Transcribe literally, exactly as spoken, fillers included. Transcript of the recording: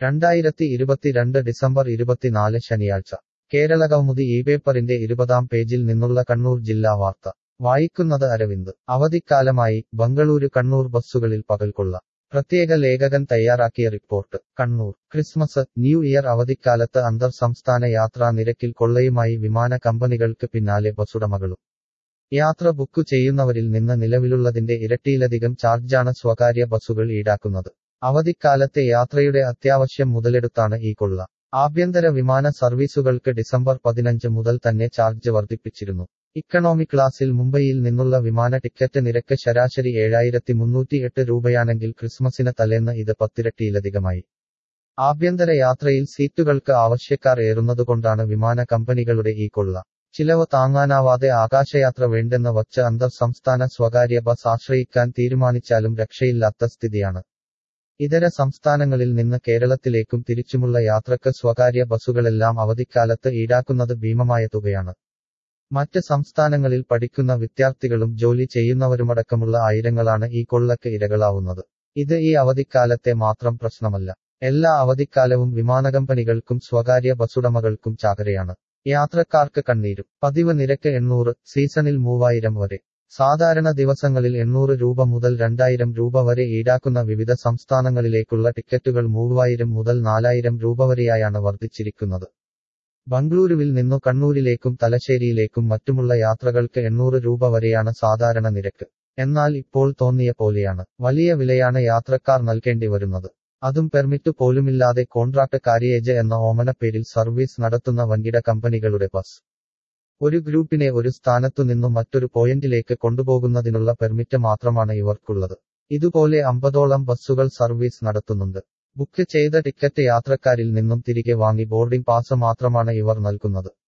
രണ്ടായിരത്തി ഇരുപത്തിരണ്ട് ഡിസംബർ ഇരുപത്തിനാല് ശനിയാഴ്ച കേരളകൗമുദി ഈ പേപ്പറിന്റെ ഇരുപതാം പേജിൽ നിന്നുള്ള കണ്ണൂർ ജില്ലാ വാർത്ത വായിക്കുന്നത് അരവിന്ദ്. അവധിക്കാലമായി ബംഗളൂരു കണ്ണൂർ ബസ്സുകളിൽ പകൽക്കൊള്ള. പ്രത്യേക ലേഖകൻ തയ്യാറാക്കിയ റിപ്പോർട്ട്. കണ്ണൂർ. ക്രിസ്മസ്, ന്യൂ ഇയർ അവധിക്കാലത്ത് അന്തർ സംസ്ഥാന യാത്രാ നിരക്കിൽ കൊള്ളയുമായി വിമാന കമ്പനികൾക്ക് പിന്നാലെ ബസ്സുടമകളും. യാത്ര ബുക്കു ചെയ്യുന്നവരിൽ നിന്ന് നിലവിലുള്ളതിന്റെ ഇരട്ടിയിലധികം ചാർജാണ് സ്വകാര്യ ബസ്സുകൾ ഈടാക്കുന്നത്. അവധിക്കാലത്തെ യാത്രയുടെ അത്യാവശ്യം മുതലെടുത്താണ് ഈ കൊള്ള. ആഭ്യന്തര വിമാന സർവീസുകൾക്ക് ഡിസംബർ പതിനഞ്ച് മുതൽ തന്നെ ചാർജ് വർദ്ധിപ്പിച്ചിരുന്നു. ഇക്കണോമി ക്ലാസിൽ മുംബൈയിൽ നിന്നുള്ള വിമാന ടിക്കറ്റ് നിരക്ക് ശരാശരി ഏഴായിരത്തി മുന്നൂറ്റിയെട്ട് രൂപയാണെങ്കിൽ ക്രിസ്മസിന് തലേന്ന് ഇത് പത്തിരട്ടിയിലധികമായി. ആഭ്യന്തര യാത്രയിൽ സീറ്റുകൾക്ക് ആവശ്യക്കാർ ഏറുന്നതുകൊണ്ടാണ് വിമാന കമ്പനികളുടെ ഈ കൊള്ള. ചിലവ് താങ്ങാനാവാതെ ആകാശയാത്ര വേണ്ടെന്ന് വച്ച് അന്തർ സംസ്ഥാന സ്വകാര്യ ബസ് ആശ്രയിക്കാൻ തീരുമാനിച്ചാലും രക്ഷയില്ലാത്ത സ്ഥിതിയാണ്. ഇതര സംസ്ഥാനങ്ങളിൽ നിന്ന് കേരളത്തിലേക്കും തിരിച്ചുമുള്ള യാത്രക്ക് സ്വകാര്യ ബസ്സുകളെല്ലാം അവധിക്കാലത്ത് ഈടാക്കുന്നത് ഭീമമായ തുകയാണ്. മറ്റ് സംസ്ഥാനങ്ങളിൽ പഠിക്കുന്ന വിദ്യാർത്ഥികളും ജോലി ചെയ്യുന്നവരുമടക്കമുള്ള ആയിരങ്ങളാണ് ഈ കൊള്ളക്ക് ഇരകളാവുന്നത്. ഇത് ഈ അവധിക്കാലത്തെ മാത്രം പ്രശ്നമല്ല. എല്ലാ അവധിക്കാലവും വിമാനകമ്പനികൾക്കും സ്വകാര്യ ബസ്സുടമകൾക്കും ചാകരയാണ്. യാത്രക്കാർക്ക് കണ്ണീരും. പതിവ് നിരക്ക് എണ്ണൂറ്, സീസണിൽ മൂവായിരം വരെ. സാധാരണ ദിവസങ്ങളിൽ എണ്ണൂറ് രൂപ മുതൽ രണ്ടായിരം രൂപ വരെ ഈടാക്കുന്ന വിവിധ സംസ്ഥാനങ്ങളിലേക്കുള്ള ടിക്കറ്റുകൾ മൂവായിരം മുതൽ നാലായിരം രൂപ വരെയായാണ് വർദ്ധിച്ചിരിക്കുന്നത്. ബംഗളൂരുവിൽ നിന്നു കണ്ണൂരിലേക്കും തലശ്ശേരിയിലേക്കും മറ്റുമുള്ള യാത്രകൾക്ക് എണ്ണൂറ് രൂപ വരെയാണ് സാധാരണ നിരക്ക്. എന്നാൽ ഇപ്പോൾ തോന്നിയ പോലെയാണ്. വലിയ വിലയാണ് യാത്രക്കാർ നൽകേണ്ടി വരുന്നത്. അതും പെർമിറ്റ് പോലുമില്ലാതെ കോൺട്രാക്ട് കാരിയേജ് എന്ന ഓമനപ്പേരിൽ സർവീസ് നടത്തുന്ന വൻകിട കമ്പനികളുടെ ബസ്. ഒരു ഗ്രൂപ്പിനെ ഒരു സ്ഥാനത്തു നിന്നും മറ്റൊരു പോയിന്റിലേക്ക് കൊണ്ടുപോകുന്നതിനുള്ള പെർമിറ്റ് മാത്രമാണ് ഇവർക്കുള്ളത്. ഇതുപോലെ അമ്പതോളം ബസ്സുകൾ സർവീസ് നടത്തുന്നുണ്ട്. ബുക്ക് ചെയ്ത ടിക്കറ്റ് യാത്രക്കാരിൽ നിന്നും തിരികെ വാങ്ങി ബോർഡിംഗ് പാസ് മാത്രമാണ് ഇവർ നൽകുന്നത്.